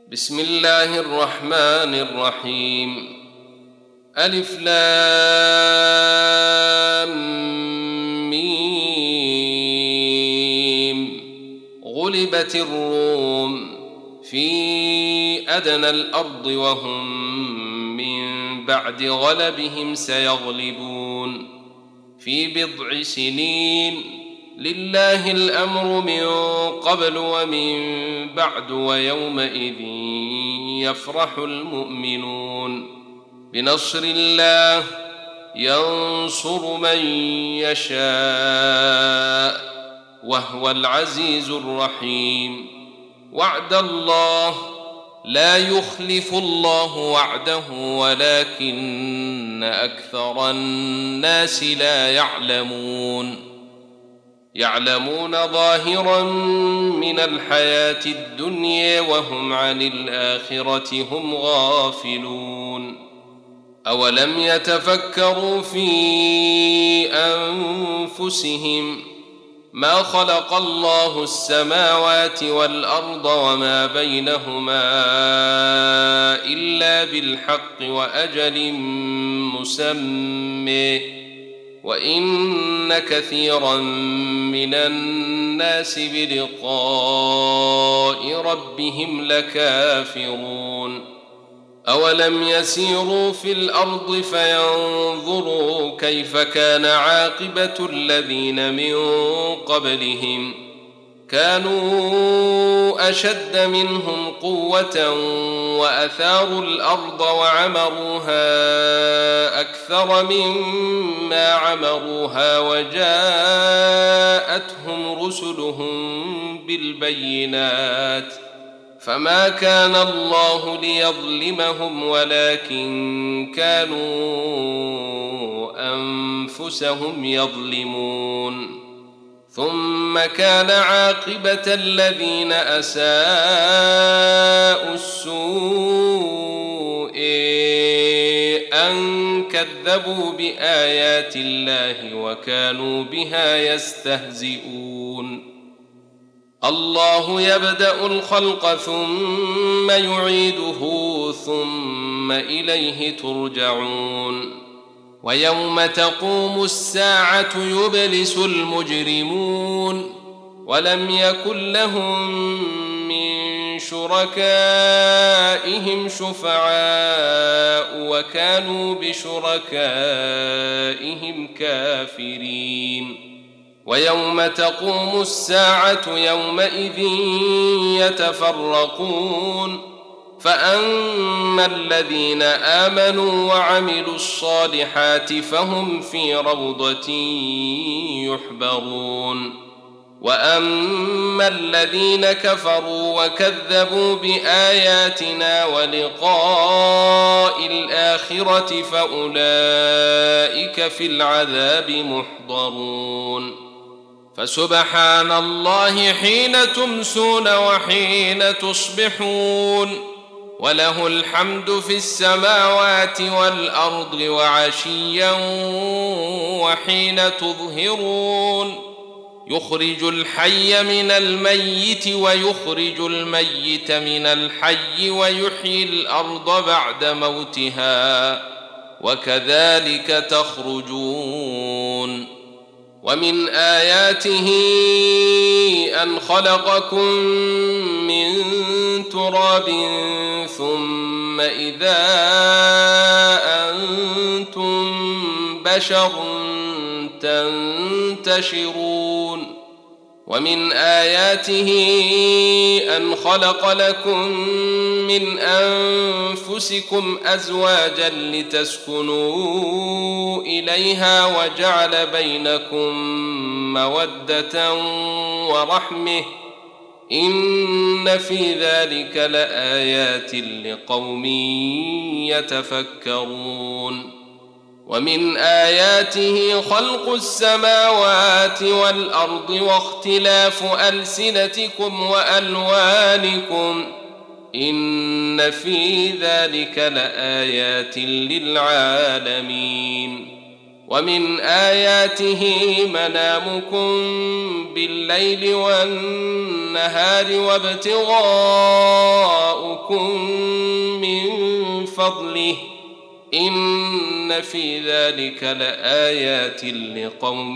بسم الله الرحمن الرحيم. ألف لام ميم. غلبت الروم في أدنى الأرض وهم من بعد غلبهم سيغلبون في بضع سنين. لله الأمر من قبل ومن بعد ويومئذ يفرح المؤمنون بنصر الله ينصر من يشاء وهو العزيز الرحيم. وعد الله لا يخلف الله وعده ولكن أكثر الناس لا يعلمون ظاهرا من الحياة الدنيا وهم عن الآخرة هم غافلون. أولم يتفكروا في أنفسهم ما خلق الله السماوات والأرض وما بينهما إلا بالحق وأجل مسمى وإن كثيرا من الناس بلقاء ربهم لكافرون. أولم يسيروا في الأرض فينظروا كيف كان عاقبة الذين من قبلهم كانوا أشد منهم قوة وأثاروا الأرض وعمروها أكثر مما عمروها وجاءتهم رسلهم بالبينات فما كان الله ليظلمهم ولكن كانوا أنفسهم يظلمون. ثم كان عاقبة الذين أساءوا السوء أن كذبوا بآيات الله وكانوا بها يستهزئون. الله يبدأ الخلق ثم يعيده ثم إليه ترجعون. ويوم تقوم الساعة يبلس المجرمون ولم يكن لهم من شركائهم شفعاء وكانوا بشركائهم كافرين. ويوم تقوم الساعة يومئذ يتفرقون فأما الذين آمنوا وعملوا الصالحات فهم في روضة يحبرون وأما الذين كفروا وكذبوا بآياتنا ولقاء الآخرة فأولئك في العذاب محضرون. فسبحان الله حين تمسون وحين تصبحون وله الحمد في السماوات والأرض وعشيا وحين تظهرون. يخرج الحي من الميت ويخرج الميت من الحي ويحيي الأرض بعد موتها وكذلك تخرجون. ومن آياته أن خلقكم من تراب ثم إذا أنتم بشر تنتشرون. ومن آياته أن خلق لكم من أنفسكم أزواجا لتسكنوا إليها وجعل بينكم مودة ورحمة إن في ذلك لآيات لقوم يتفكرون. ومن آياته خلق السماوات والأرض واختلاف ألسنتكم وألوانكم إن في ذلك لآيات للعالمين. ومن آياته منامكم بالليل والنهار وابتغاؤكم من فضله إن في ذلك لآيات لقوم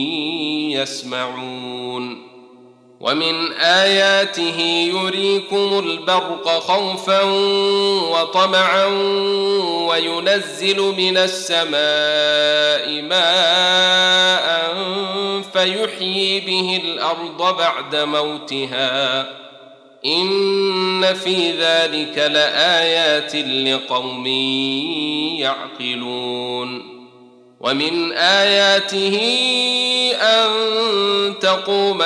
يسمعون ومن آياته يريكم البرق خوفا وطمعا وينزل من السماء ماء فيحيي به الأرض بعد موتها إن في ذلك لآيات لقوم يعقلون ومن آياته أن تقوم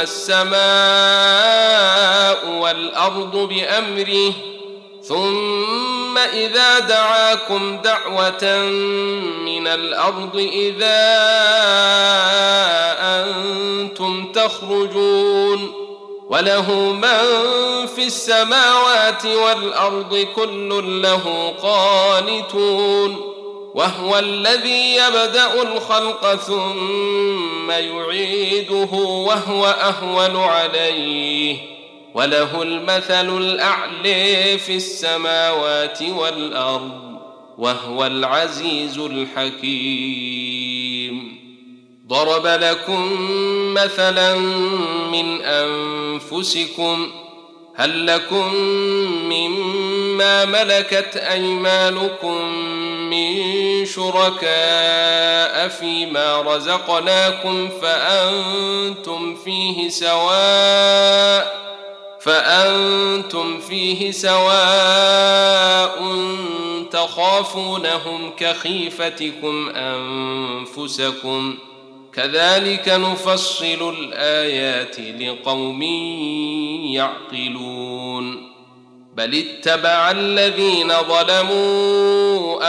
السماء والأرض بأمره ثم إذا دعاكم دعوة من الأرض إذا أنتم تخرجون وله من في السماوات والأرض كل له قانتون وهو الذي يبدأ الخلق ثم يعيده وهو أهون عليه وله المثل الأعلى في السماوات والأرض وهو العزيز الحكيم ضرب لكم مثلا من أنفسكم هل لكم مما ملكت أيمانكم من شركاء فيما رزقناكم فأنتم فيه سواء تخافونهم كخيفتكم أنفسكم كذلك نفصل الآيات لقوم يعقلون بل اتبع الذين ظلموا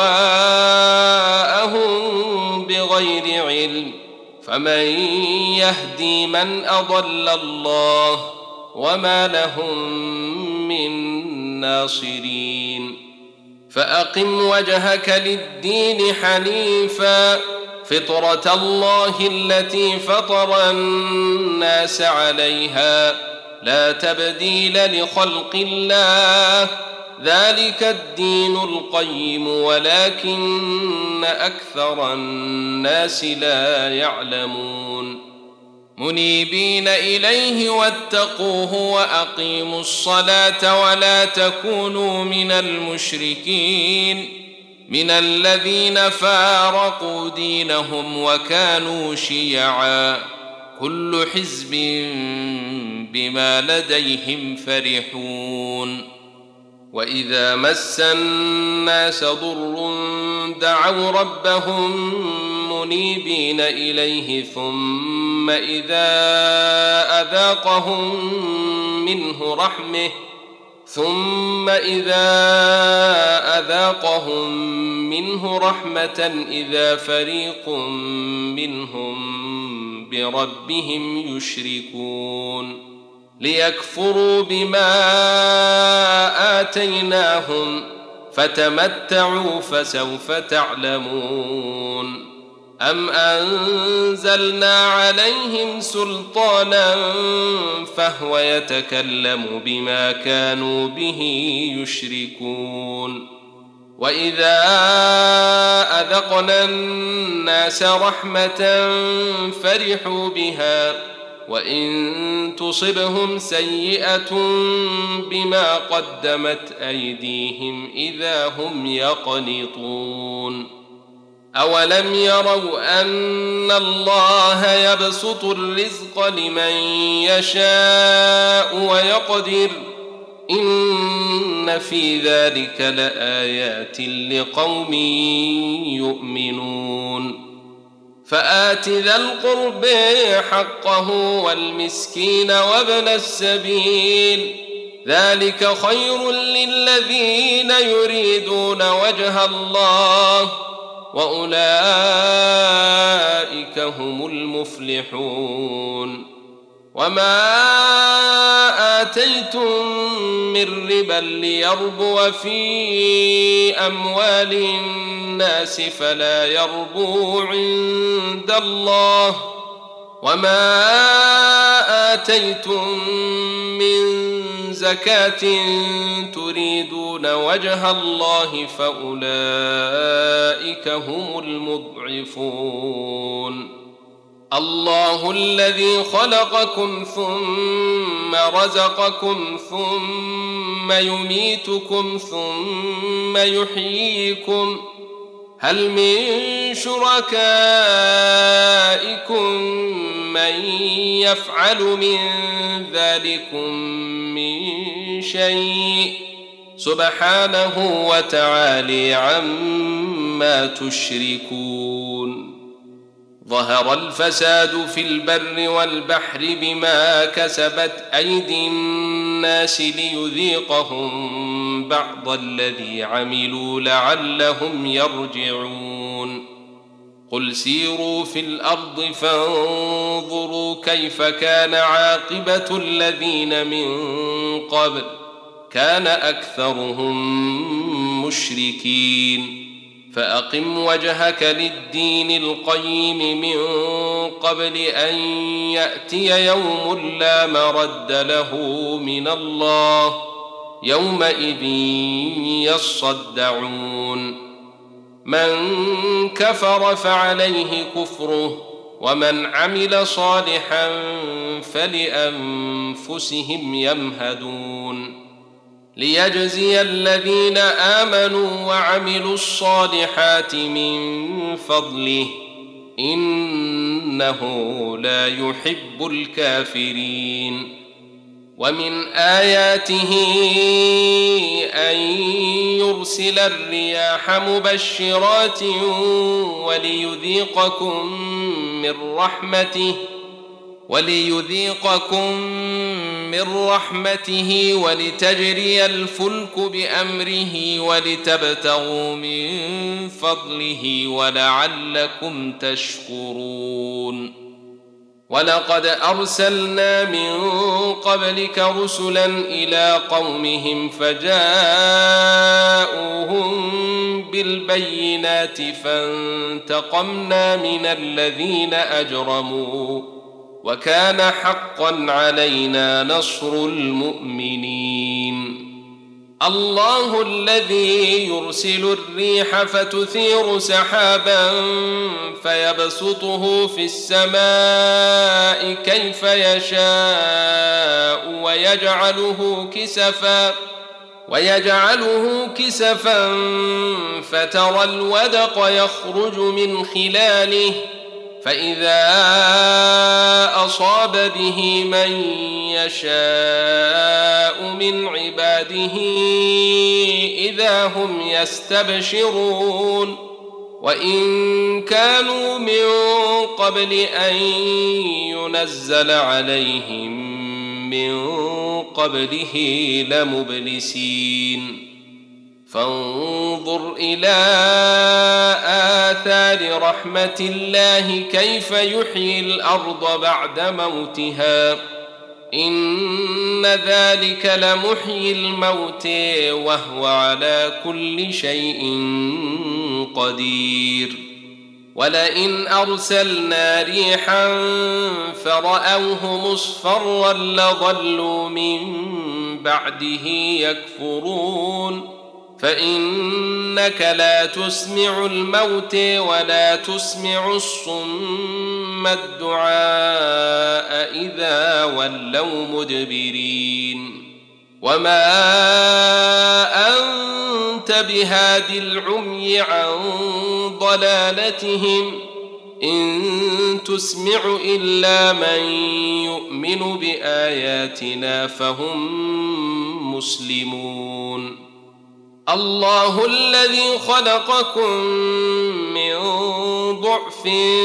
أهواءهم بغير علم فمن يهدي من أضل الله وما لهم من ناصرين فأقم وجهك للدين حنيفا فطرة الله التي فطر الناس عليها لا تبديل لخلق الله ذلك الدين القيم ولكن أكثر الناس لا يعلمون منيبين إليه واتقوه وأقيموا الصلاة ولا تكونوا من المشركين من الذين فارقوا دينهم وكانوا شيعا كل حزب بما لديهم فرحون وإذا مس الناس ضر دعوا ربهم منيبين إليه ثم إذا أذاقهم منه رحمة إذا فريق منهم بربهم يشركون ليكفروا بما آتيناهم فتمتعوا فسوف تعلمون أم أنزلنا عليهم سلطانا فهو يتكلم بما كانوا به يشركون وإذا أذقنا الناس رحمة فرحوا بها وإن تصبهم سيئة بما قدمت أيديهم إذا هم يقنطون أولم يروا أن الله يبسط الرزق لمن يشاء ويقدر إن في ذلك لآيات لقوم يؤمنون فآت ذا القرب حقه والمسكين وابن السبيل ذلك خير للذين يريدون وجه الله وأولئك هم المفلحون وما آتيتم من ربا ليربو في أموال الناس فلا يربو عند الله، وما آتيتم من زكاة تريدون وجه الله فأولئك هم المضعفون. الله الذي خلقكم ثم رزقكم ثم يميتكم ثم يحييكم، هل من شركائكم من يفعل من ذلكم من شيء؟ سبحانه وتعالى عما تشركون. ظهر الفساد في البر والبحر بما كسبت أيدي الناس ليذيقهم بعض الذي عملوا لعلهم يرجعون. قل سيروا في الأرض فانظروا كيف كان عاقبة الذين من قبل، كان أكثرهم مشركين. فأقم وجهك للدين القيم من قبل أن يأتي يوم لا مرد له من الله، يومئذ يصدعون. من كفر فعليه كفره، ومن عمل صالحا فلأنفسهم يمهدون. ليجزي الذين آمنوا وعملوا الصالحات من فضله، إنه لا يحب الكافرين. ومن آياته أن يرسل الرياح مبشرات وليذيقكم من رحمته ولتجري الفلك بأمره ولتبتغوا من فضله ولعلكم تشكرون. ولقد أرسلنا من قبلك رسلا إلى قومهم فجاءوهم بالبينات فانتقمنا من الذين أجرموا، وكان حقا علينا نصر المؤمنين. الله الذي يرسل الريح فتثير سحابا فيبسطه في السماء كيف يشاء ويجعله كسفا فترى الودق يخرج من خلاله، فإذا أصاب به من يشاء من عباده إذا هم يستبشرون. وإن كانوا من قبل أن ينزل عليهم من قبله لمبلسين. فانظر إلى آثار رحمة الله كيف يحيي الأرض بعد موتها، إن ذلك لمحيي الموت وهو على كل شيء قدير. ولئن أرسلنا ريحا فرأوه مصفرا لظلوا من بعده يكفرون. فإنك لا تسمع الموت ولا تسمع الصم الدعاء إذا ولوا مدبرين. وما أنت بهاد العمي عن ضلالتهم، إن تسمع إلا من يؤمن بآياتنا فهم مسلمون. الله الذي خلقكم من ضعف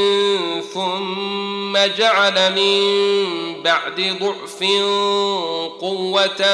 ثم جعل من بعد ضعف قوة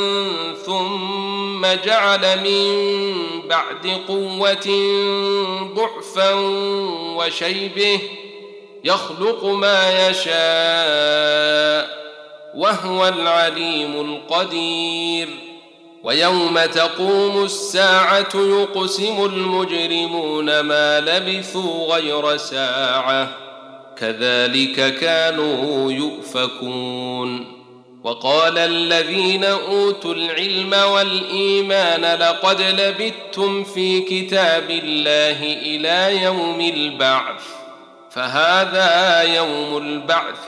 ثم جعل من بعد قوة ضعفا وشيبه، يخلق ما يشاء وهو العليم القدير. ويوم تقوم الساعة يقسم المجرمون ما لبثوا غير ساعة كذلك كانوا يؤفكون. وقال الذين أوتوا العلم والإيمان لقد لبثتم في كتاب الله إلى يوم البعث فهذا يوم البعث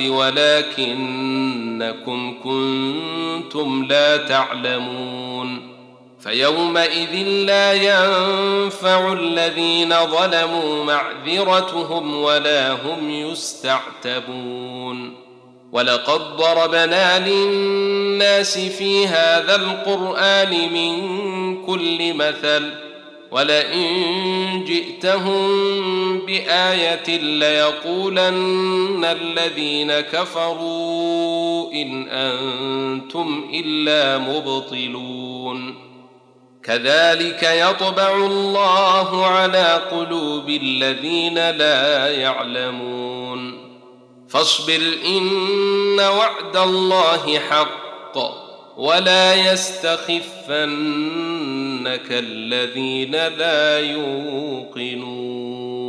ولكنكم كنتم لا تعلمون. فيومئذ لا ينفع الذين ظلموا معذرتهم ولا هم يستعتبون. ولقد ضربنا للناس في هذا القرآن من كل مثل ولئن جئتهم بآية ليقولن الذين كفروا إن أنتم إلا مبطلون. كذلك يطبع الله على قلوب الذين لا يعلمون. فاصبر إن وعد الله حق ولا يستخفنك الذين لا يوقنون.